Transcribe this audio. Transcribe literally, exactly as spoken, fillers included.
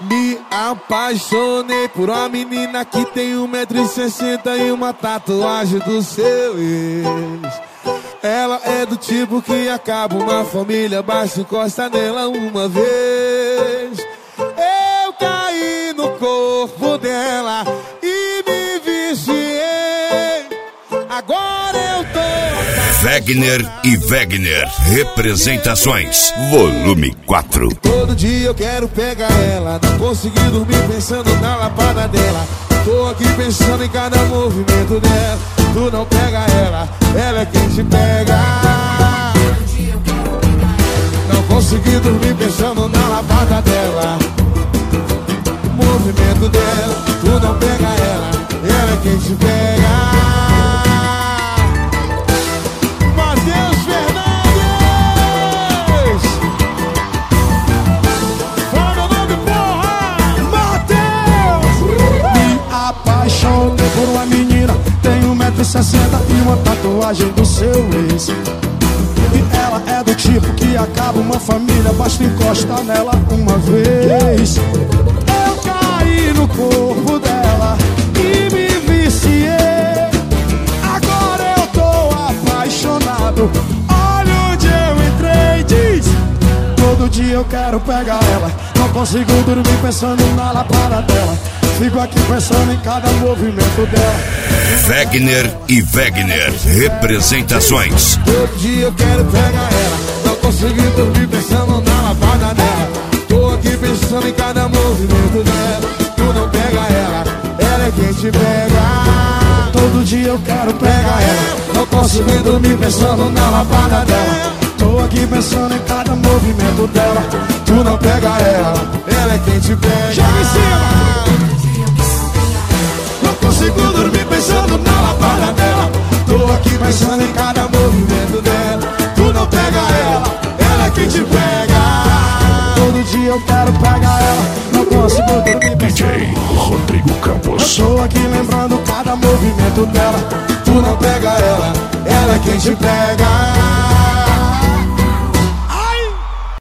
Me apaixonei por uma menina que tem um metro e sessenta e uma tatuagem do seu ex. Ela é do tipo que acaba uma família, basta encostar nela uma vez. Eu caí no corpo dela e me viciei. Agora eu tô... Wegner e Wegner Representações Volume quatro. Todo dia eu quero pegar ela, não consegui dormir pensando na lapada dela. Tô aqui pensando em cada movimento dela. Tu não pega ela, ela é quem te pega. Não consegui dormir pensando na lapada dela. O movimento dela, tu não pega ela, ela é quem te pega. Apaixonei por uma menina, tem um metro e sessenta e uma tatuagem do seu ex. E ela é do tipo que acaba uma família, basta encostar nela uma vez. Eu caí no corpo dela e me viciei. Agora eu tô apaixonado, olha onde eu entrei, diz. Todo dia eu quero pegar ela, não consigo dormir pensando na lapada dela. Fico aqui pensando em cada movimento dela. Wegner e Wegner Representações. Todo dia eu quero pegar ela, não consegui dormir pensando na lapada dela. Tô aqui pensando em cada movimento dela. Tu não pega ela, ela é quem te pega. Todo dia eu quero pegar ela, não consegui dormir pensando na lapada dela. Tô aqui pensando em cada movimento dela. Tu não pega ela, ela é quem te pega. Joga em cima! Não consigo dormir pensando na lapada dela. Tô aqui pensando em cada movimento dela. Tu não pega ela, ela é quem te pega. Todo dia eu quero pegar ela, não consigo dormir D J Rodrigo Campos. Eu tô aqui lembrando cada movimento dela. Tu não pega ela, ela é quem te pega.